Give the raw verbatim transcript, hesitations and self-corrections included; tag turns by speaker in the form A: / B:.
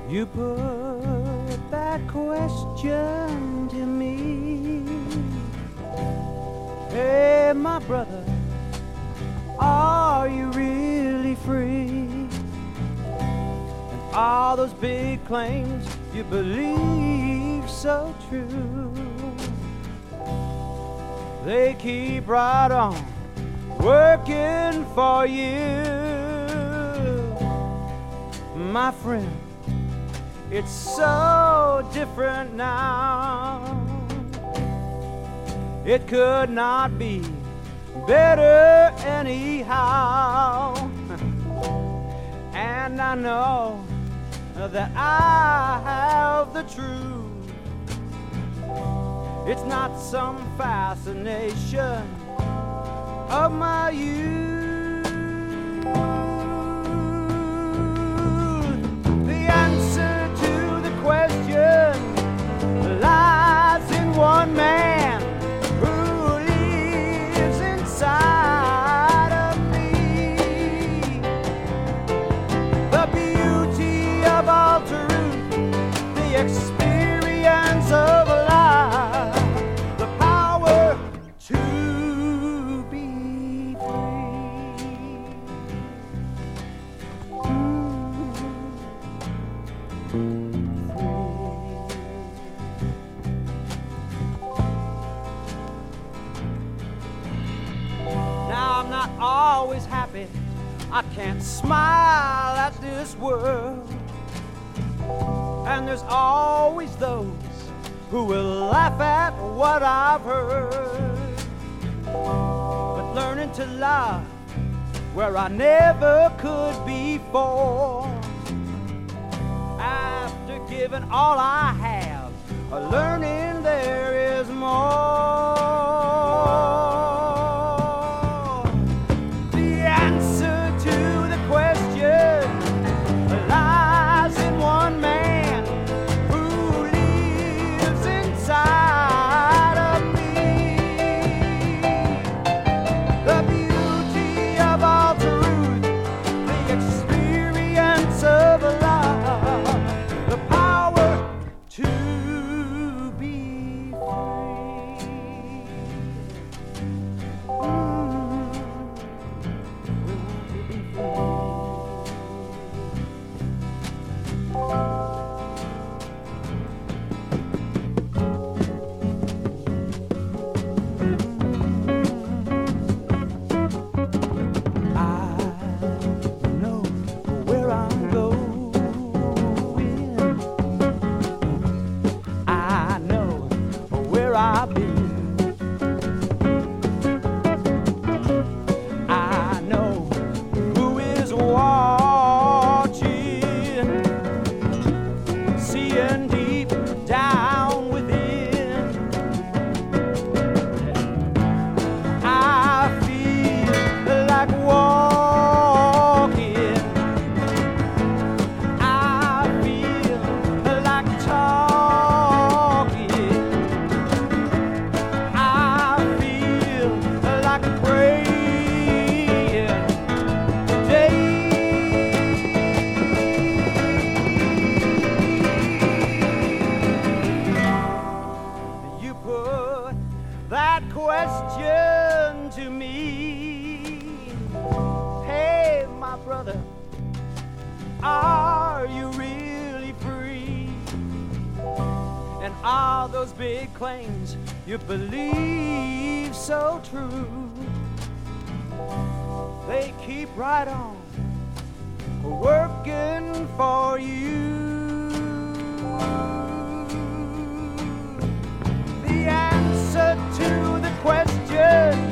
A: You put that question to me. Hey, my brother, are you really free? And all those big claims you believe so true, they keep right on working for you. My friend, it's so different now. It could not be better anyhow. And I know that I have the truth. It's not some fascination of my youth. The answer to the question lies in one man who lives inside of me. The beauty of all truth, the experience of life, the power to be free. Now I'm not always happy. I can't smile at this world. And there's always those who will laugh at what I've heard. But learning to love where I never could before, after giving all I have, learning there is more. The answer to the question lies in one man who lives inside of me. The beauty of all truth, the experience of love, the power to be free. Mm. We want to be free. I know where I'm going. I know where I've been. I know who is watching, seeing deep down within. I feel like walking. I feel like talking. I feel like praying today. You put that question to me. Hey, my brother, are you really free? And are those big claims you believe so true, they keep right on working for you. The answer to the question